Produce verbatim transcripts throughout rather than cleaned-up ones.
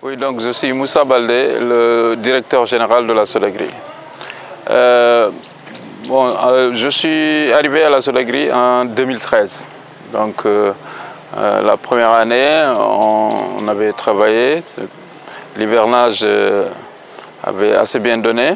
Oui, donc je suis Moussa Baldé, le directeur général de la Sodagri. Euh, bon, euh, je suis arrivé à la Sodagri en deux mille treize. Donc euh, euh, la première année, on, on avait travaillé, l'hivernage euh, avait assez bien donné,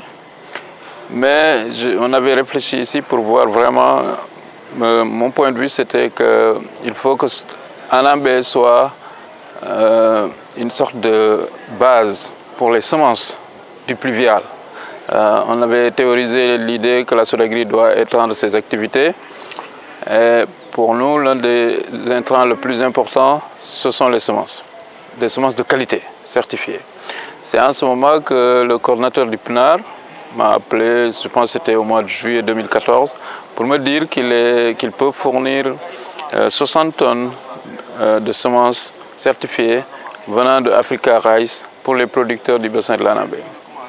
mais je, on avait réfléchi ici pour voir vraiment, euh, mon point de vue c'était qu'il faut que Anambé soit euh, une sorte de base pour les semences du pluvial. Euh, on avait théorisé l'idée que la Sodagri doit étendre ses activités. Et pour nous, l'un des intrants les plus importants, ce sont les semences. Des semences de qualité, certifiées. C'est en ce moment que le coordinateur du P N A R m'a appelé, je pense que c'était au mois de juillet deux mille quatorze, pour me dire qu'il qu'il peut fournir euh, soixante tonnes euh, de semences certifiées venant de Africa Rice pour les producteurs du bassin de l'Anambé.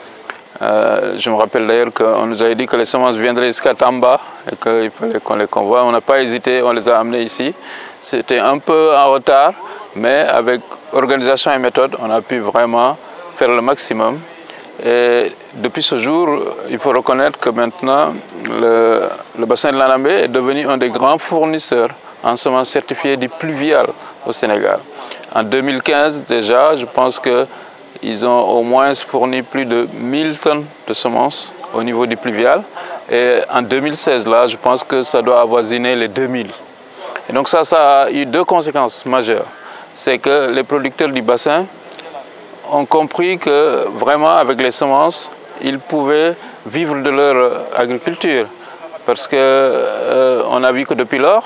Euh, je me rappelle d'ailleurs qu'on nous avait dit que les semences viendraient jusqu'à Tamba et qu'il fallait qu'on les convoie. On n'a pas hésité, on les a amenées ici. C'était un peu en retard, mais avec organisation et méthode, on a pu vraiment faire le maximum. Et depuis ce jour, il faut reconnaître que maintenant, le, le bassin de l'Anambé est devenu un des grands fournisseurs en semences certifiées du pluvial au Sénégal. En deux mille quinze, déjà, je pense qu'ils ont au moins fourni plus de mille tonnes de semences au niveau du pluvial. Et en deux mille seize, là, je pense que ça doit avoisiner les deux mille. Et donc ça, ça a eu deux conséquences majeures. C'est que les producteurs du bassin ont compris que vraiment, avec les semences, ils pouvaient vivre de leur agriculture. Parce qu'on euh, a vu que depuis lors,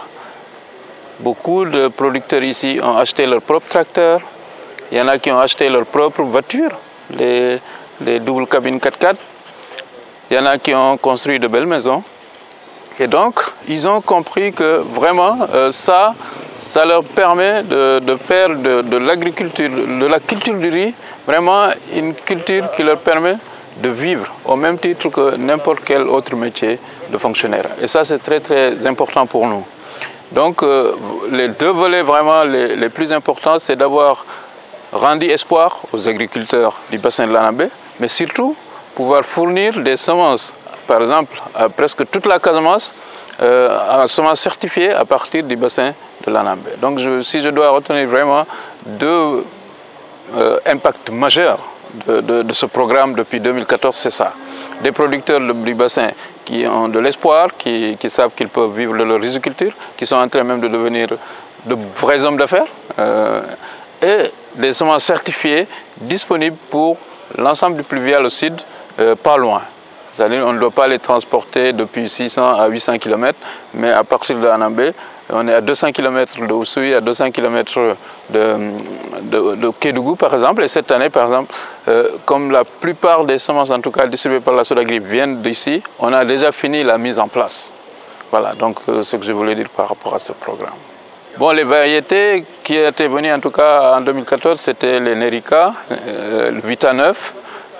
beaucoup de producteurs ici ont acheté leur propre tracteur. Il y en a qui ont acheté leur propre voiture, les, les doubles cabines quatre quatre. Il y en a qui ont construit de belles maisons. Et donc, ils ont compris que vraiment, euh, ça, ça leur permet de, de faire de, de l'agriculture, de la culture du riz, vraiment une culture qui leur permet de vivre au même titre que n'importe quel autre métier de fonctionnaire. Et ça, c'est très, très important pour nous. Donc, euh, les deux volets vraiment les, les plus importants, c'est d'avoir rendu espoir aux agriculteurs du bassin de l'Anambé, mais surtout pouvoir fournir des semences, par exemple, à presque toute la Casamance, euh, en semences certifiées à partir du bassin de l'Anambé. Donc, je, si je dois retenir vraiment deux euh, impacts majeurs de, de, de ce programme depuis deux mille quatorze, c'est ça. Des producteurs du bassin qui ont de l'espoir, qui, qui savent qu'ils peuvent vivre de leur riziculture, qui sont en train même de devenir de vrais hommes d'affaires, euh, et des semences certifiées disponibles pour l'ensemble du pluvial au sud, euh, pas loin. C'est-à-dire on ne doit pas les transporter depuis six cents à huit cents kilomètres, mais à partir de Anambé, on est à deux cents kilomètres de Oussouye, à deux cents kilomètres de, de, de Kédougou par exemple. Et cette année, par exemple, euh, comme la plupart des semences, en tout cas distribuées par la Sodagri, viennent d'ici, on a déjà fini la mise en place. Voilà, donc euh, ce que je voulais dire par rapport à ce programme. Bon, les variétés qui étaient venues en tout cas en deux mille quatorze, c'était les Nerica, euh, le Vita neuf.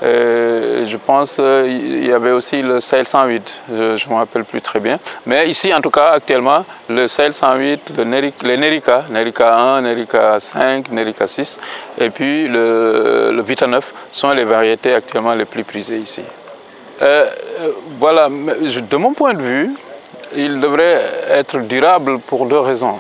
Euh, je pense qu'il euh, y avait aussi le Sahel cent huit, je ne me rappelle plus très bien. Mais ici, en tout cas, actuellement, le Sahel cent huit, le Nerica, les Nerica, Nerica un, Nerica cinq, Nerica six, et puis le, le Vita neuf sont les variétés actuellement les plus prisées ici. Euh, voilà, de mon point de vue, il devrait être durable pour deux raisons.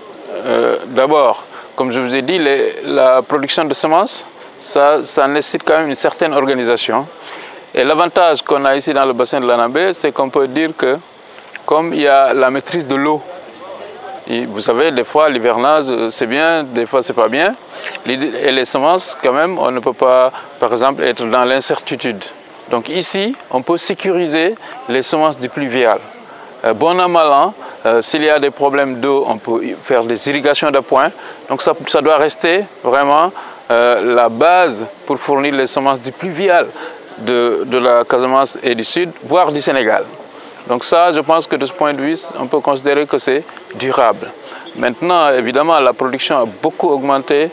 Euh, D'abord, comme je vous ai dit, les, la production de semences, Ça, ça nécessite quand même une certaine organisation. Et l'avantage qu'on a ici dans le bassin de l'Anambé, c'est qu'on peut dire que, comme il y a la maîtrise de l'eau, vous savez, des fois l'hivernage c'est bien, des fois c'est pas bien. Et les semences, quand même, on ne peut pas, par exemple, être dans l'incertitude. Donc ici, on peut sécuriser les semences du pluvial. Euh, bon an, mal an, euh, s'il y a des problèmes d'eau, on peut faire des irrigations d'appoint. Donc ça, ça doit rester vraiment Euh, la base pour fournir les semences du pluvial de, de la Casamance et du Sud, voire du Sénégal. Donc ça, je pense que de ce point de vue, on peut considérer que c'est durable. Maintenant, évidemment, la production a beaucoup augmenté.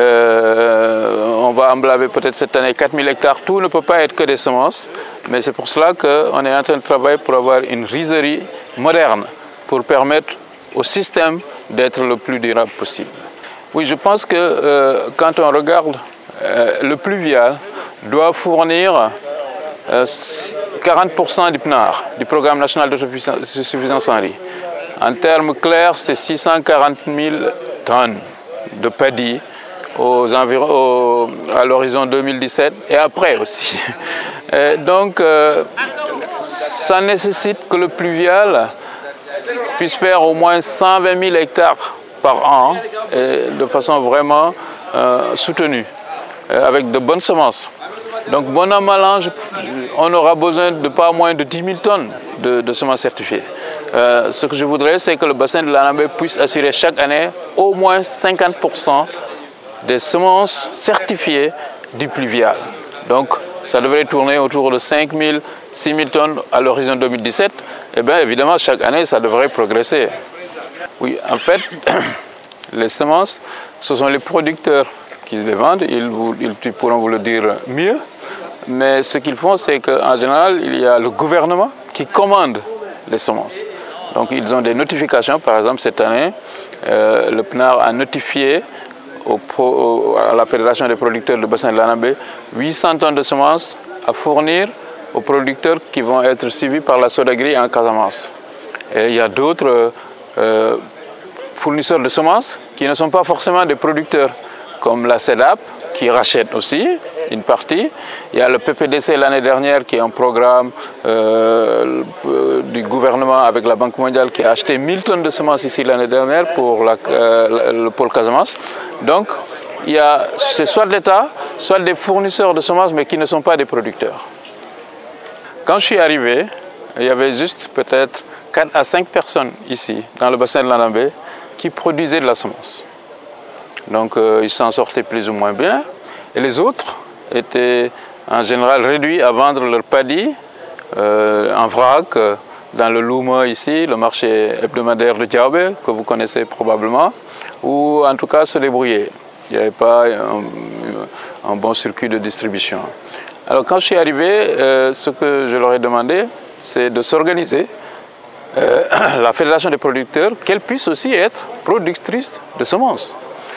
Euh, on va emblaver peut-être cette année quatre mille hectares. Tout ne peut pas être que des semences, mais c'est pour cela qu'on est en train de travailler pour avoir une rizerie moderne pour permettre au système d'être le plus durable possible. Oui, je pense que euh, quand on regarde euh, le pluvial doit fournir euh, quarante pour cent du P N A R, du Programme national d'autosuffisance en riz. En termes clairs, c'est six cent quarante mille tonnes de paddy aux environs, au, à l'horizon deux mille dix-sept et après aussi. Et donc, euh, ça nécessite que le pluvial puisse faire au moins cent vingt mille hectares par an et de façon vraiment euh, soutenue, avec de bonnes semences. Donc, bon an, mal an, on aura besoin de pas moins de dix mille tonnes de, de semences certifiées. Euh, ce que je voudrais, c'est que le bassin de l'Anambé puisse assurer chaque année au moins cinquante pour cent des semences certifiées du pluvial. Donc, ça devrait tourner autour de cinq mille, six mille tonnes à l'horizon deux mille dix-sept. Et bien, évidemment, chaque année, ça devrait progresser. Oui, en fait, les semences, ce sont les producteurs qui les vendent. Ils, vous, ils pourront vous le dire mieux. Mais ce qu'ils font, c'est qu'en général, il y a le gouvernement qui commande les semences. Donc, ils ont des notifications. Par exemple, cette année, euh, le P N A R a notifié au, au, à la Fédération des producteurs de bassin de l'Anambé huit cents tonnes de semences à fournir aux producteurs qui vont être suivis par la Sodagri en Casamance. Et il y a d'autres euh, fournisseurs de semences qui ne sont pas forcément des producteurs, comme la CEDAP, qui rachète aussi une partie. Il y a le P P D C l'année dernière, qui est un programme euh, du gouvernement avec la Banque mondiale, qui a acheté mille tonnes de semences ici l'année dernière pour la, euh, le pôle Casamance. Donc, il y a, c'est soit l'État, soit des fournisseurs de semences, mais qui ne sont pas des producteurs. Quand je suis arrivé, il y avait juste peut-être quatre à cinq personnes ici, dans le bassin de l'Anambé, qui produisaient de la semence. Donc, euh, ils s'en sortaient plus ou moins bien. Et les autres étaient en général réduits à vendre leur paddy euh, en vrac euh, dans le Louma ici, le marché hebdomadaire de Diaobé, que vous connaissez probablement, ou en tout cas se débrouiller. Il n'y avait pas un, un bon circuit de distribution. Alors quand je suis arrivé, euh, ce que je leur ai demandé, c'est de s'organiser, euh, la Fédération des producteurs, qu'elle puisse aussi être productrice de semences.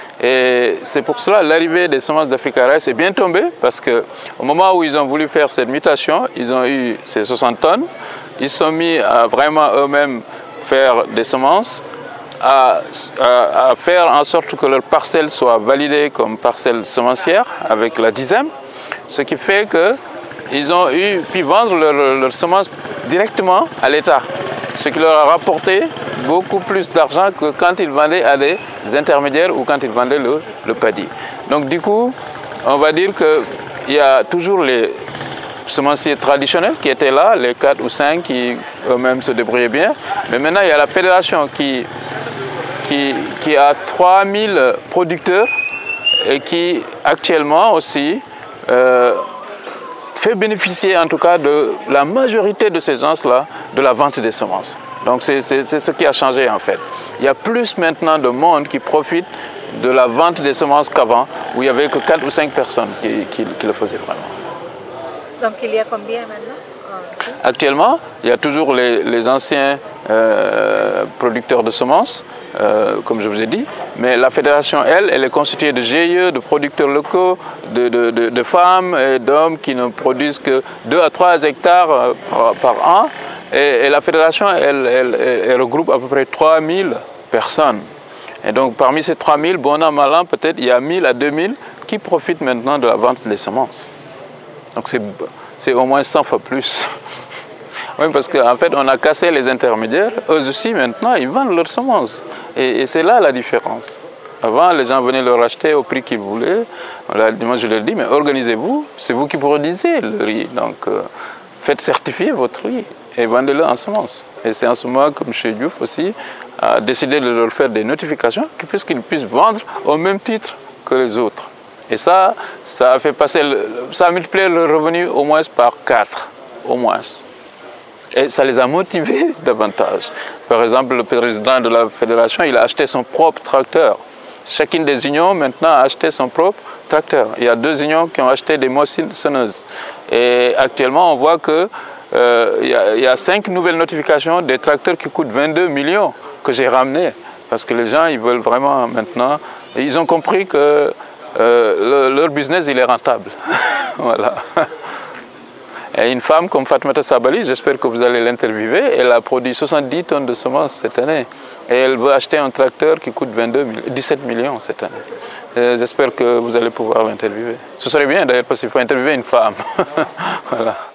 Et c'est pour cela que l'arrivée des semences d'Africa Rice est bien tombée, parce qu'au moment où ils ont voulu faire cette mutation, ils ont eu ces soixante tonnes, ils se sont mis à vraiment eux-mêmes faire des semences, à, à, à faire en sorte que leur parcelle soit validée comme parcelle semencière avec la dixième, ce qui fait qu'ils ont eu pu vendre leurs leur semences directement à l'État, ce qui leur a rapporté beaucoup plus d'argent que quand ils vendaient à des intermédiaires ou quand ils vendaient le, le paddy. Donc du coup, on va dire qu'il y a toujours les semenciers traditionnels qui étaient là, les quatre ou cinq qui eux-mêmes se débrouillaient bien. Mais maintenant, il y a la fédération qui, qui, qui a trois mille producteurs et qui actuellement aussi euh, fait bénéficier en tout cas de la majorité de ces gens-là de la vente des semences. Donc c'est ce qui a changé en fait. Il y a plus maintenant de monde qui profite de la vente des semences qu'avant, où il n'y avait que quatre ou cinq personnes qui, qui, qui le faisaient vraiment. Donc il y a combien maintenant? Actuellement, il y a toujours les, les anciens euh, producteurs de semences, euh, comme je vous ai dit, mais la fédération, elle, elle est constituée de G I E, de producteurs locaux, de, de, de, de femmes et d'hommes qui ne produisent que deux à trois hectares par, par an. Et, et la fédération, elle, elle, elle regroupe à peu près trois mille personnes. Et donc parmi ces trois mille, bon an, mal an, peut-être il y a mille à deux mille qui profitent maintenant de la vente des semences. Donc c'est au moins cent fois plus. Oui, parce qu'en fait, on a cassé les intermédiaires. Eux aussi, maintenant, ils vendent leurs semences. Et, et c'est là la différence. Avant, les gens venaient leur acheter au prix qu'ils voulaient. Moi, je leur dis, mais organisez-vous, c'est vous qui produisez le riz. Donc, euh, faites certifier votre riz et vendez-le en semences. Et c'est en ce moment que M. Diouf aussi a décidé de leur faire des notifications puisqu'ils puissent vendre au même titre que les autres. Et ça, ça a fait passer, le, ça a multiplié le revenu au moins par quatre, au moins. Et ça les a motivés davantage. Par exemple, le président de la fédération, il a acheté son propre tracteur. Chacune des unions, maintenant, a acheté son propre tracteur. Il y a deux unions qui ont acheté des moissonneuses. Et actuellement, on voit que euh, il y a, il y a cinq nouvelles notifications des tracteurs qui coûtent vingt-deux millions que j'ai ramenés. Parce que les gens, ils veulent vraiment maintenant... Ils ont compris que euh, le, leur business il est rentable. Voilà. Et une femme comme Fatoumata Sabali, j'espère que vous allez l'interviewer, elle a produit soixante-dix tonnes de semences cette année. Et elle veut acheter un tracteur qui coûte vingt-deux, dix-sept millions cette année. J'espère que vous allez pouvoir l'interviewer. Ce serait bien d'ailleurs parce qu'il faut interviewer une femme. Voilà.